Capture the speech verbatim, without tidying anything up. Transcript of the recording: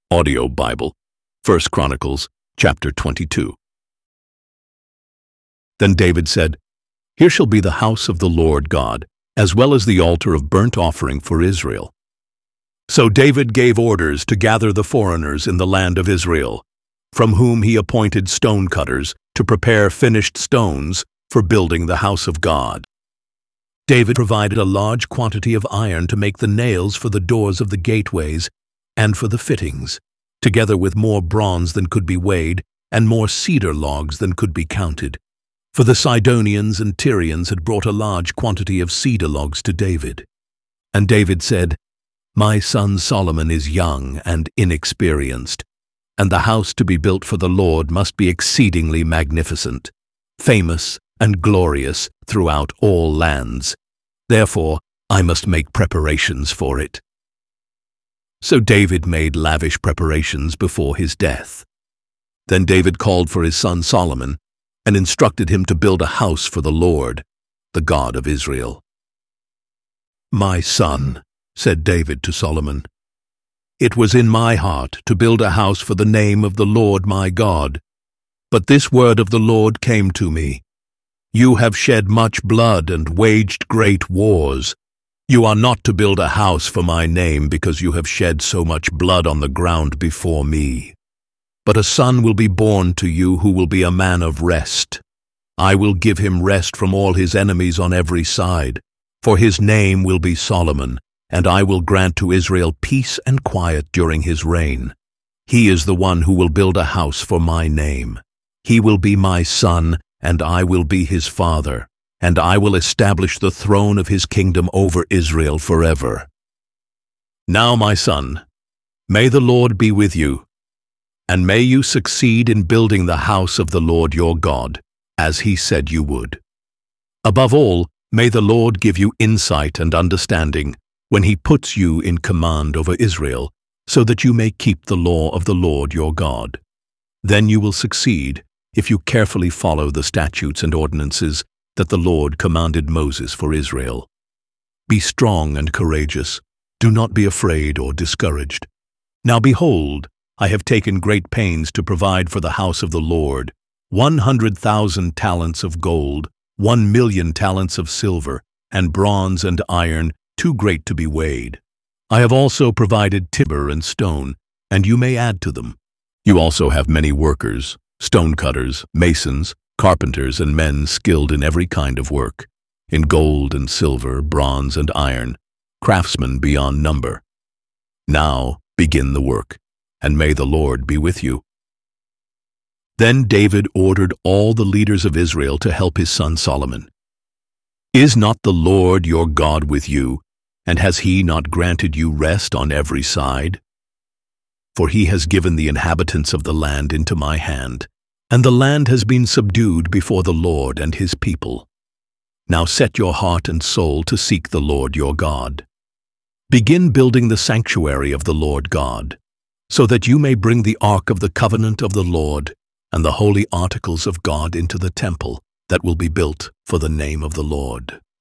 Audio Bible, First Chronicles, chapter twenty-two. Then David said, Here shall be the house of the Lord God, as well as the altar of burnt offering for Israel. So David gave orders to gather the foreigners in the land of Israel, from whom he appointed stone cutters to prepare finished stones for building the house of God. David provided a large quantity of iron to make the nails for the doors of the gateways and for the fittings, together with more bronze than could be weighed and more cedar logs than could be counted. For the Sidonians and Tyrians had brought a large quantity of cedar logs to David. And David said, My son Solomon is young and inexperienced, and the house to be built for the Lord must be exceedingly magnificent, famous and glorious throughout all lands. Therefore, I must make preparations for it. So David made lavish preparations before his death. Then David called for his son Solomon and instructed him to build a house for the Lord, the God of Israel. My son, said David to Solomon, it was in my heart to build a house for the name of the Lord my God. But this word of the Lord came to me. You have shed much blood and waged great wars. You are not to build a house for my name because you have shed so much blood on the ground before me. But a son will be born to you who will be a man of rest. I will give him rest from all his enemies on every side, for his name will be Solomon, and I will grant to Israel peace and quiet during his reign. He is the one who will build a house for my name. He will be my son, and I will be his father, and I will establish the throne of his kingdom over Israel forever. Now, my son, may the Lord be with you, and may you succeed in building the house of the Lord your God, as he said you would. Above all, may the Lord give you insight and understanding when he puts you in command over Israel, so that you may keep the law of the Lord your God. Then you will succeed if you carefully follow the statutes and ordinances that the Lord commanded Moses for Israel. Be strong and courageous. Do not be afraid or discouraged. Now behold, I have taken great pains to provide for the house of the Lord one hundred thousand talents of gold, one million talents of silver, and bronze and iron, too great to be weighed. I have also provided timber and stone, and you may add to them. You also have many workers, stone cutters, masons, carpenters, and men skilled in every kind of work, in gold and silver, bronze and iron, craftsmen beyond number. Now begin the work, and may the Lord be with you. Then David ordered all the leaders of Israel to help his son Solomon. Is not the Lord your God with you, and has he not granted you rest on every side? For he has given the inhabitants of the land into my hand, and the land has been subdued before the Lord and his people. Now set your heart and soul to seek the Lord your God. Begin building the sanctuary of the Lord God, so that you may bring the ark of the covenant of the Lord and the holy articles of God into the temple that will be built for the name of the Lord.